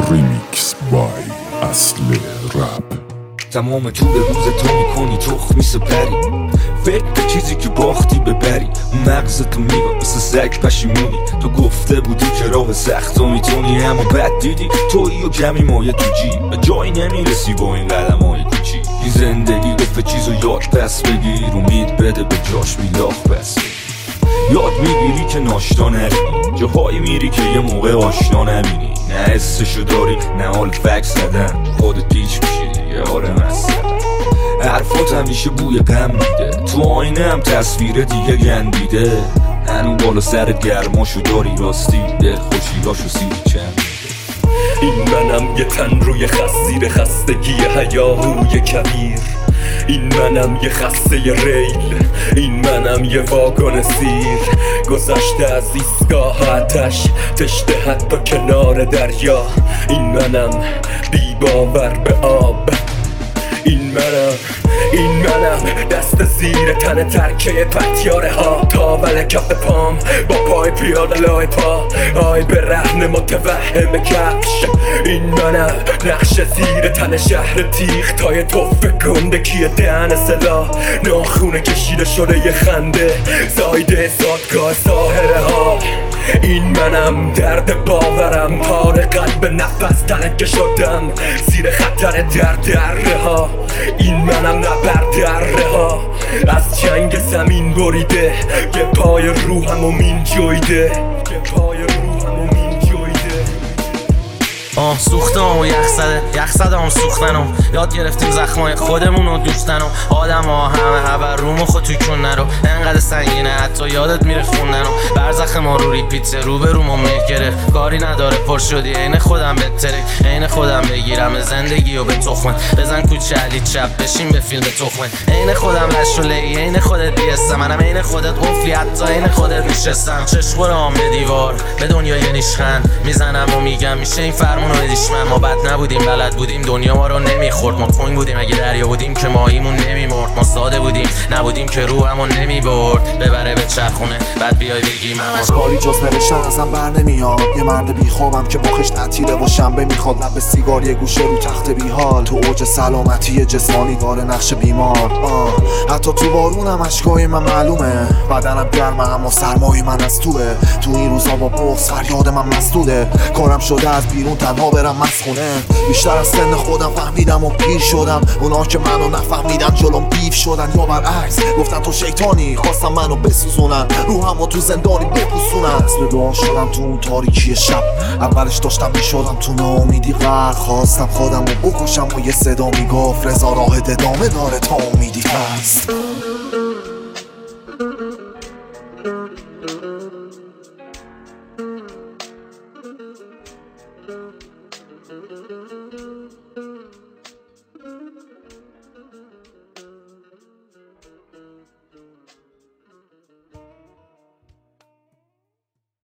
ریمیکس بای اصل رپ. تمام طول روز تو میکنی تخمی سپری، فکر به چیزی که باختی ببری، مغزتو میگه مثل سگ پشیمونی. تو گفته بودی که راه سخت و میتونی، اما بد دیدی تویی و کمی مایه تو جیب، به جایی نمیرسی با این قدم های کوچی. این زندگی گفت چیزو یاد پس بگیر، امید بده به جاش بیلاخ پس بگیر. یاد میگیری که ناشتا نبینی، جاهایی میری که یه موقع آشنا نبینی. نه حسشو داری نه حال فکس زدن، خودت پیچ میشی دیگه آره مثلا. حرفات همیشه بوی غم میده، تو آینه هم تصویر دیگه گندیده. هنو بالا سرت گرماشو داری راستی، دل خوشیگاشو سیری چند. این منم یه تن روی زیر خستگی هیاهوی کبیر، این منم یه خسته ریل، این منم یه واگن سیر. گذشته از ایستگاه آتش، تشته حتی کنار دریا. این منم بی باور به آب، این منم دست زیر تن ترکه پتیاره ها، تاول کف پام با پای پیاده لای پا، آی به رهن متوهم کفش. این منم نقش زیر تن شهر تیغ، تای توف گندگی دهن سلاح، ناخونه کشیده شده یه خنده، زایده زادگاه ساحره ها. این منم درد باورم، پاره قلب نفس تلکه شدم زیر خطر دره ها. این منم نبرد دره ها، از جنگ زمین بریده، یه پای روحمو مین جویده، یه پای روحمو مین جویده. سوختم و یخ زدم سوختنم، یاد گرفتیم زخمای خودمون رو دوستنم. آدم ها همه هبر رومو خود توی کن نرو، انقدر سنگینه حتی یادت میره خوندنم. برزخ ما رو ریپیت رو به رومو مه گرفت، کاری نداره پر شدی عین خودم بترک، عین خودم بگیرم زندگی و به تخمه. بزن کوچه علی چپ بشین به فیلم تخمه، عین خودم لشولی، عین خودت بیسته، منم عین خودت قفلی، حتی عین خودت نشستم. چشم به دیوار به دنیای نیشخند میزنم و میگم میشه این فرمون رو بدیش من. ما بد نبودیم بلد بودیم دنیا ما رو نمیخورد، ما تنگ بودیم اگه دریا بودیم که ماهیمون نمیمرد. ما ساده بودیم نبودیم که روحمون نمیبرد، ببره به چرخونه بعد بیای بگی من کاری جز نوشتن ازم بر نمیاد. یه مرد بیخوابم که مخش تعطیله و شنبه میخواد، لب سیگار یه گوشه رو تخت بیحال، تو اوج سلامتی جسمانی داره نقش بیمار. حتی تو بارونم اشکای من معلومه، بدنم گرمه اما سرمای من از توه. تو این روزا با بغض فریاد من مسدوده، کارم شده از بیرون تنها برم مسخونه. بیشتر از سن خودم فهمیدم و پیر شدم، اونا که منو نفهمیدن جلوم بیف شدن، یا برعکس گفتن تو شیطانی خواستم منو بسوزونن، روحمو تو زندانی بپوسونن. به دعا شدم تو اون تاریکی شب، اولش داشتم میشدم تو ناامیدی غرق، خواستم خودم رو بکشم و یه صدا میگفت رضا راهت ادامه داره تا امیدی هست. Thank you.